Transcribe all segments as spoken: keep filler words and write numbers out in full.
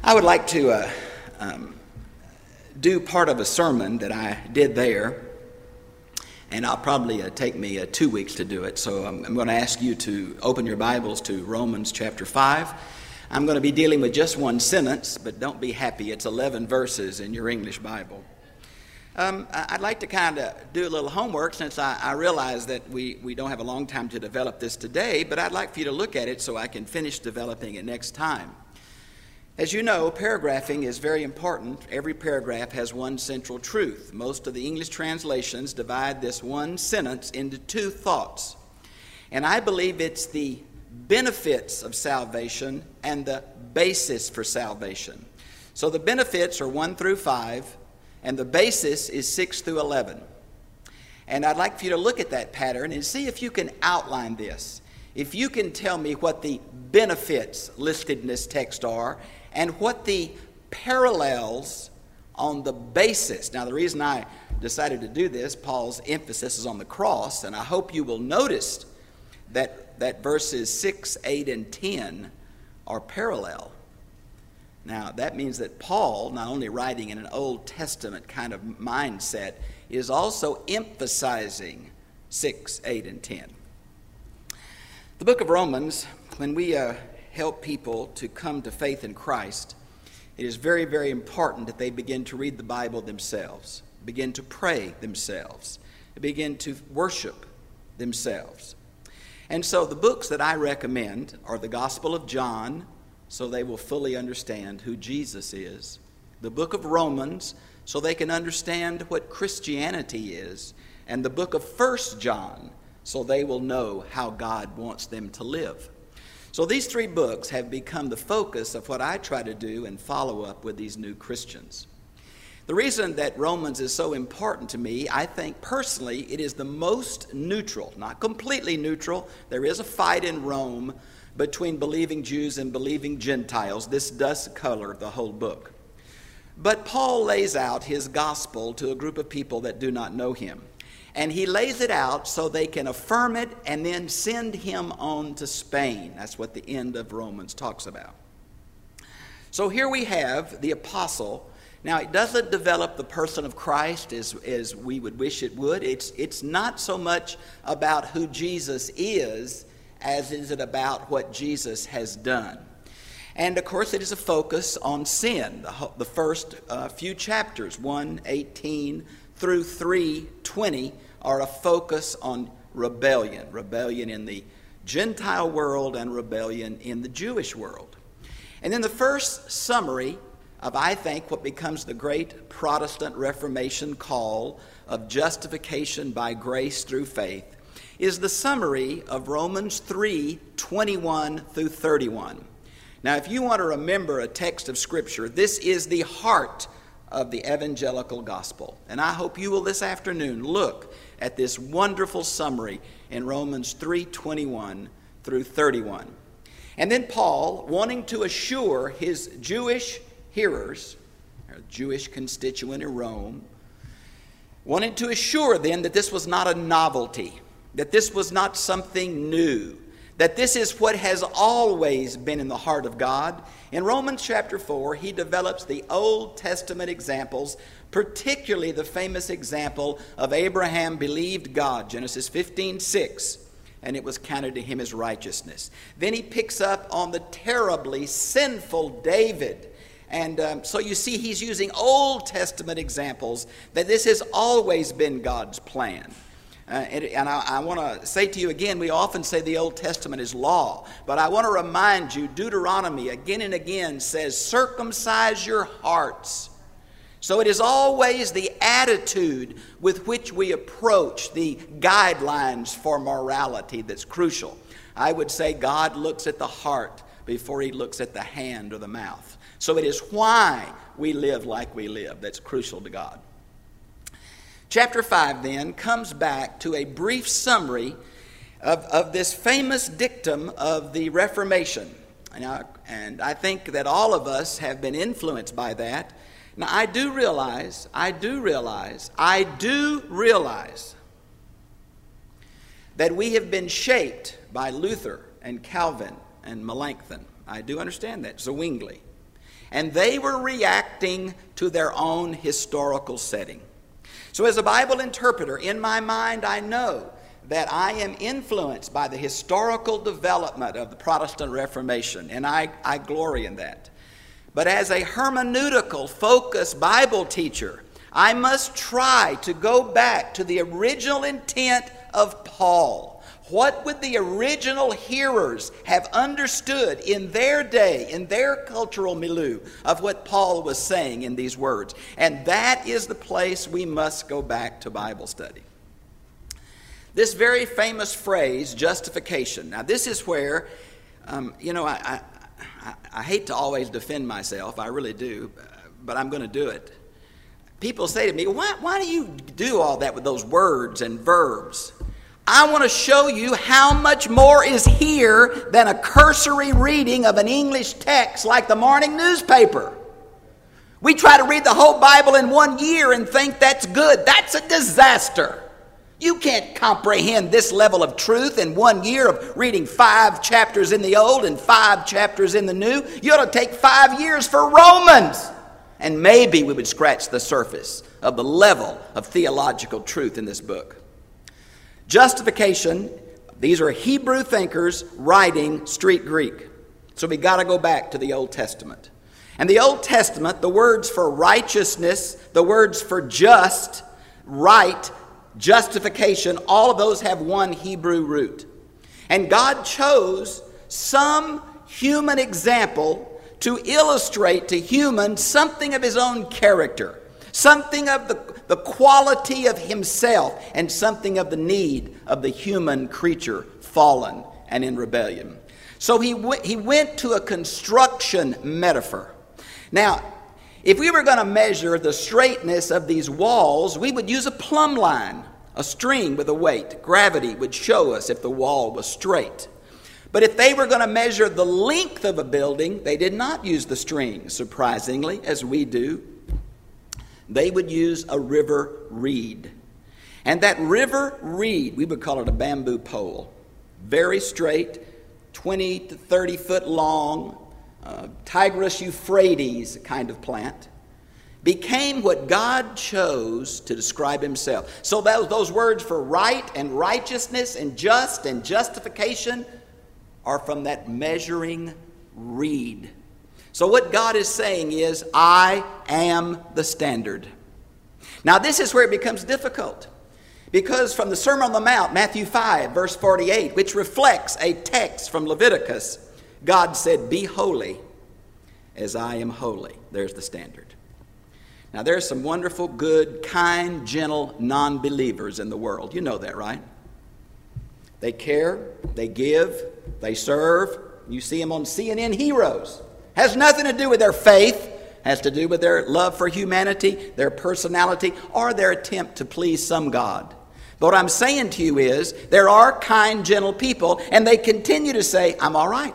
I would like to uh, um, do part of a sermon that I did there, and I'll probably uh, take me uh, two weeks to do it. So I'm, I'm going to ask you to open your Bibles to Romans chapter five. I'm going to be dealing with just one sentence, but don't be happy. It's eleven verses in your English Bible. Um, I'd like to kind of do a little homework since I, I realize that we, we don't have a long time to develop this today, but I'd like for you to look at it so I can finish developing it next time. As you know, paragraphing is very important. Every paragraph has one central truth. Most of the English translations divide this one sentence into two thoughts. And I believe it's the benefits of salvation and the basis for salvation. So the benefits are one through five, and the basis is six through eleven. And I'd like for you to look at that pattern and see if you can outline this. If you can tell me what the benefits listed in this text are, and what the parallels on the basis. Now, the reason I decided to do this, Paul's emphasis is on the cross, and I hope you will notice that, that verses six, eight, and ten are parallel. Now, that means that Paul, not only writing in an Old Testament kind of mindset, is also emphasizing six, eight, and ten. The book of Romans, when we uh, help people to come to faith in Christ, it is very, very important that they begin to read the Bible themselves, begin to pray themselves, begin to worship themselves. And so the books that I recommend are the Gospel of John, so they will fully understand who Jesus is, the book of Romans, so they can understand what Christianity is, and the book of First John, so they will know how God wants them to live. So these three books have become the focus of what I try to do and follow up with these new Christians. The reason that Romans is so important to me, I think personally, it is the most neutral, not completely neutral. There is a fight in Rome between believing Jews and believing Gentiles. This does color the whole book. But Paul lays out his gospel to a group of people that do not know him. And he lays it out so they can affirm it and then send him on to Spain. That's what the end of Romans talks about. So here we have the apostle. Now, it doesn't develop the person of Christ as, as we would wish it would. It's, it's not so much about who Jesus is as is it about what Jesus has done. And, of course, it is a focus on sin. The, the first uh, few chapters, one eighteen through three twenty, are a focus on rebellion. Rebellion in the Gentile world and rebellion in the Jewish world. And then the first summary of, I think, what becomes the great Protestant Reformation call of justification by grace through faith is the summary of Romans three twenty-one through thirty-one. Now, if you want to remember a text of Scripture, this is the heart of the evangelical gospel. And I hope you will this afternoon look at this wonderful summary in Romans three twenty-one through thirty-one. And then Paul, wanting to assure his Jewish hearers, or Jewish constituent in Rome, wanted to assure them that this was not a novelty, that this was not something new, that this is what has always been in the heart of God. In Romans chapter four, he develops the Old Testament examples, particularly the famous example of Abraham believed God, Genesis fifteen six, and it was counted to him as righteousness. Then he picks up on the terribly sinful David. And um, so you see he's using Old Testament examples that this has always been God's plan. Uh, and and I, I want to say to you again, we often say the Old Testament is law, but I want to remind you, Deuteronomy again and again says, circumcise your hearts. So it is always the attitude with which we approach the guidelines for morality that's crucial. I would say God looks at the heart before he looks at the hand or the mouth. So it is why we live like we live that's crucial to God. Chapter five, then, comes back to a brief summary of, of this famous dictum of the Reformation. And I, and I think that all of us have been influenced by that. Now, I do realize, I do realize, I do realize that we have been shaped by Luther and Calvin and Melanchthon. I do understand that, Zwingli. and they were reacting to their own historical setting. So as a Bible interpreter, in my mind, I know that I am influenced by the historical development of the Protestant Reformation, and I, I glory in that. But as a hermeneutical, focused Bible teacher, I must try to go back to the original intent of Paul. What would the original hearers have understood in their day, in their cultural milieu, of what Paul was saying in these words? And that is the place we must go back to Bible study. This very famous phrase, justification. Now, this is where, um, you know, I, I, I hate to always defend myself. I really do, but I'm going to do it. People say to me, why, why do you do all that with those words and verbs? I want to show you how much more is here than a cursory reading of an English text like the morning newspaper. We try to read the whole Bible in one year and think that's good. That's a disaster. You can't comprehend this level of truth in one year of reading five chapters in the Old and five chapters in the New. You ought to take five years for Romans. And maybe we would scratch the surface of the level of theological truth in this book. Justification, these are Hebrew thinkers writing street Greek. So we got to go back to the Old Testament. And the Old Testament, the words for righteousness, the words for just, right, justification, all of those have one Hebrew root. And God chose some human example to illustrate to humans something of his own character, something of the, the quality of himself, and something of the need of the human creature fallen and in rebellion. So he, w- he went to a construction metaphor. Now, if we were going to measure the straightness of these walls, we would use a plumb line, a string with a weight. Gravity would show us if the wall was straight. But if they were going to measure the length of a building, they did not use the string, surprisingly, as we do. They would use a river reed. And that river reed, we would call it a bamboo pole. Very straight, twenty to thirty foot long, uh, Tigris Euphrates kind of plant, became what God chose to describe himself. So those, those words for right and righteousness and just and justification are from that measuring reed. So what God is saying is, I am the standard. Now this is where it becomes difficult. Because from the Sermon on the Mount, Matthew five, verse forty-eight, which reflects a text from Leviticus, God said, be holy as I am holy. There's the standard. Now there's some wonderful, good, kind, gentle non-believers in the world. You know that, right? They care, they give, they serve. You see them on C N N Heroes. Has nothing to do with their faith. Has to do with their love for humanity, their personality, or their attempt to please some God. But what I'm saying to you is, there are kind, gentle people, and they continue to say, I'm all right.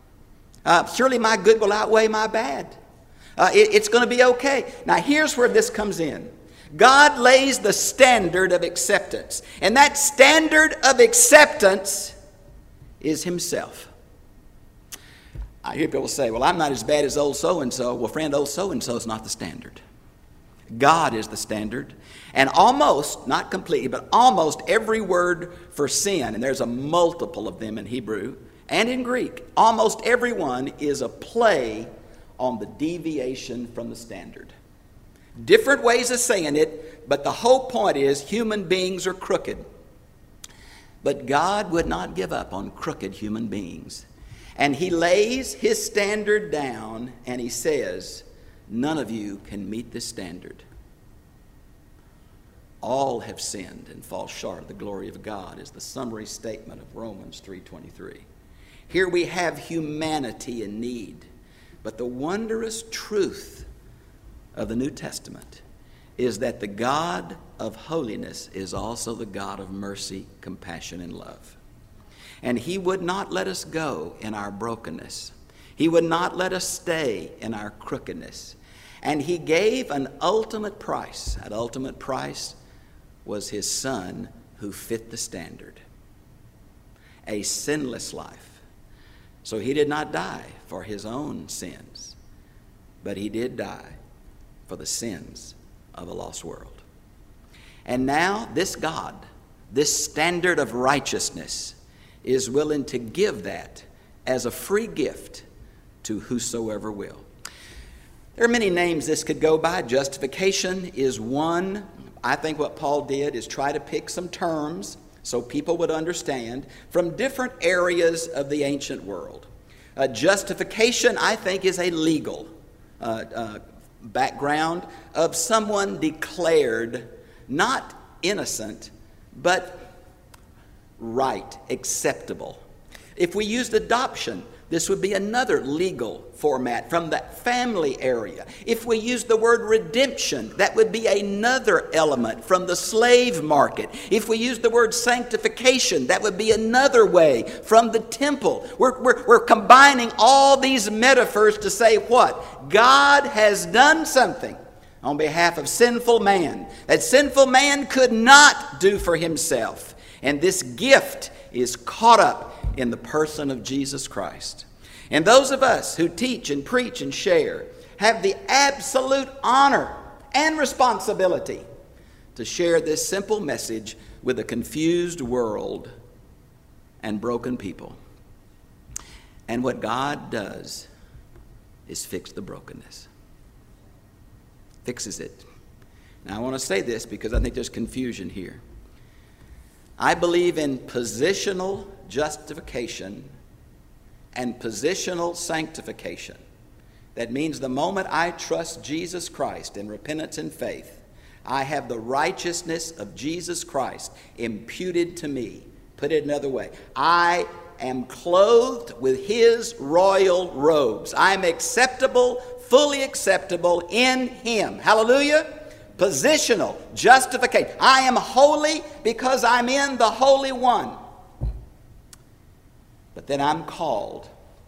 Uh, surely my good will outweigh my bad. Uh, it, it's going to be okay. Now here's where this comes in. God lays the standard of acceptance. And that standard of acceptance is himself. I hear people say, well, I'm not as bad as old so-and-so. Well, friend, old so-and-so is not the standard. God is the standard. And almost, not completely, but almost every word for sin, and there's a multiple of them in Hebrew and in Greek, almost every one is a play on the deviation from the standard. Different ways of saying it, but the whole point is human beings are crooked. But God would not give up on crooked human beings. And he lays his standard down and he says, none of you can meet this standard. All have sinned and fall short of the glory of God is the summary statement of Romans three twenty-three. Here we have humanity in need. But the wondrous truth of the New Testament is that the God of holiness is also the God of mercy, compassion, and love. And he would not let us go in our brokenness. He would not let us stay in our crookedness. And he gave an ultimate price. That ultimate price was his Son who fit the standard. A sinless life. So he did not die for his own sins, but he did die for the sins of a lost world. And now this God, this standard of righteousness, is willing to give that as a free gift to whosoever will. There are many names this could go by. Justification is one. I think what Paul did is try to pick some terms so people would understand from different areas of the ancient world. Uh, justification, I think, is a legal uh, uh, background of someone declared not innocent, but right, acceptable. If we used adoption, this would be another legal format from that family area. If we use the word redemption, that would be another element from the slave market. If we use the word sanctification, that would be another way from the temple. We're, we're, we're combining all these metaphors to say what? God has done something on behalf of sinful man that sinful man could not do for himself. And this gift is caught up in the person of Jesus Christ. And those of us who teach and preach and share have the absolute honor and responsibility to share this simple message with a confused world and broken people. And what God does is fix the brokenness. Fixes it. Now I want to say this because I think there's confusion here. I believe in positional justification and positional sanctification. That means the moment I trust Jesus Christ in repentance and faith, I have the righteousness of Jesus Christ imputed to me. Put it another way, I am clothed with his royal robes. I am acceptable, fully acceptable in him. Hallelujah. Positional justification. I am holy because I'm in the Holy One. But then I'm called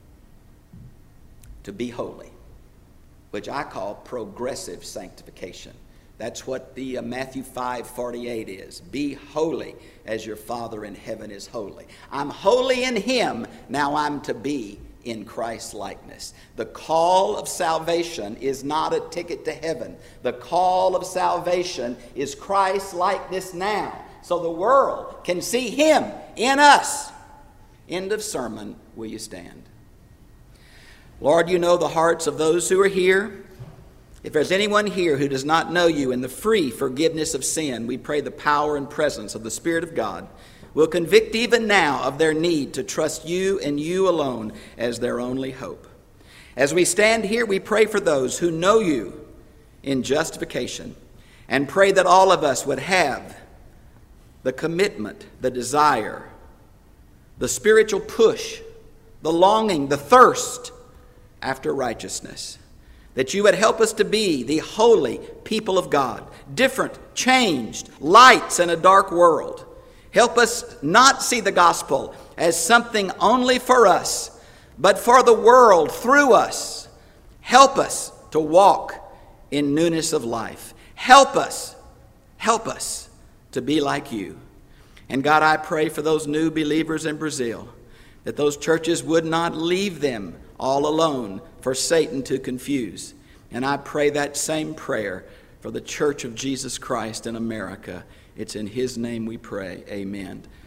to be holy, which I call progressive sanctification. That's what the uh, Matthew five forty-eight is. Be holy as your Father in heaven is holy. I'm holy in him, now I'm to be in Christ's likeness. The call of salvation is not a ticket to heaven. The call of salvation is Christ's likeness now, so the world can see him in us. End of sermon. Will you stand? Lord, you know the hearts of those who are here. If there's anyone here who does not know you in the free forgiveness of sin, we pray the power and presence of the Spirit of God will convict even now of their need to trust you and you alone as their only hope. As we stand here, we pray for those who know you in justification and pray that all of us would have the commitment, the desire, the spiritual push, the longing, the thirst after righteousness. That you would help us to be the holy people of God, different, changed, lights in a dark world. Help us not see the gospel as something only for us, but for the world through us. Help us to walk in newness of life. Help us, help us to be like you. And God, I pray for those new believers in Brazil, that those churches would not leave them all alone for Satan to confuse. And I pray that same prayer for the Church of Jesus Christ in America. It's in his name we pray. Amen.